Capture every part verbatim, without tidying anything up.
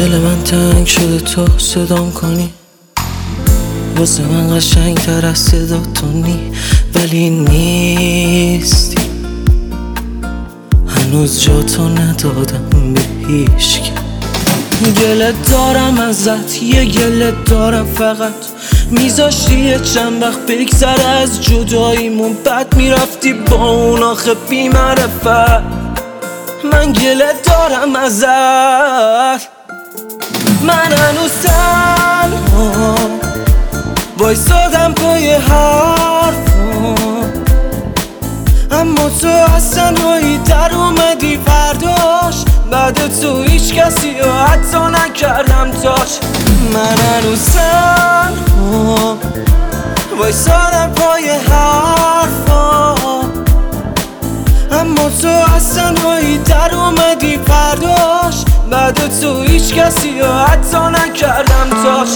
دل من تنگ شده تو صدام کنی، واسه من قشنگ تر از صدا تو نی، ولی نیستی. هنوز جا تو ندادم به هیچکی. گله دارم ازت، یه گله دارم فقط میذاشتی یه چند وقت بگذره از جداییمون، بعد میرفتی با اون آخه بی معرفت. من گله دارم ازت، من هنوز تنها وایسادم پای حرفم، اما تو از تنهایی در اومدی فرداش. بعد تو هیچ کسی رو حتی نکردم تاش. من هنوز تنها وایسادم پای حرفم، اما تو از تنهایی در اومدی فرداش. بعد تو هیچ کسی رو حتی نکردم تاش.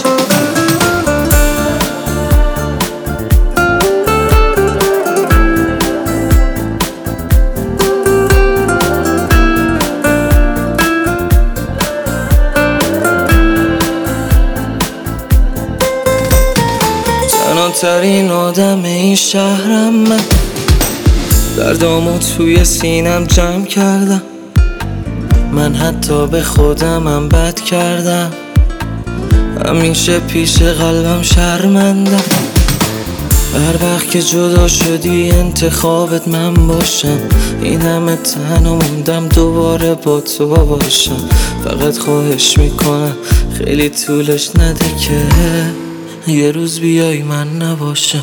تنها ترین آدم این شهرم من، دردامو توی سینم جمع کردم. من حتی به خودمم بد کردم، همیشه پیش قلبم شرمندم. هر وقت که جدا شدی انتخابت من باشم، این همه تنها موندم دوباره با تو باشم. فقط خواهش میکنم خیلی طولش نده که یه روز بیای من نباشم.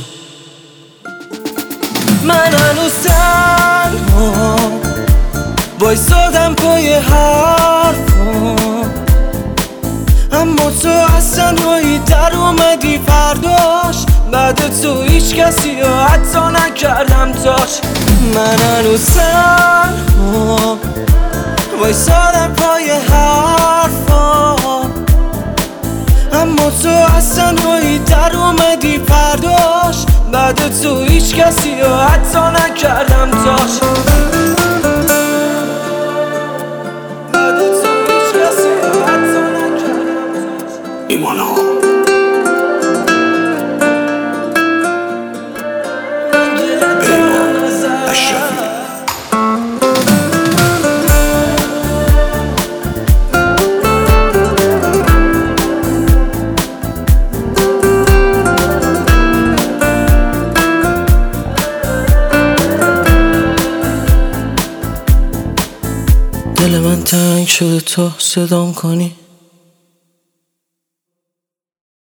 من هنوز تنها وایسادم پای حرفم، اما تو از تنهایی در اومدی فرداش. بعد تو هیچ کسی رو حتی نکردم تاش. من هنوز تنها وایسادم پای حرفم، اما تو از تنهایی در اومدی فرداش. بعد تو هیچ کسی رو حتی نکردم تاش. ایمانا اشرفی دل من تنگ شده تو صدام کنی،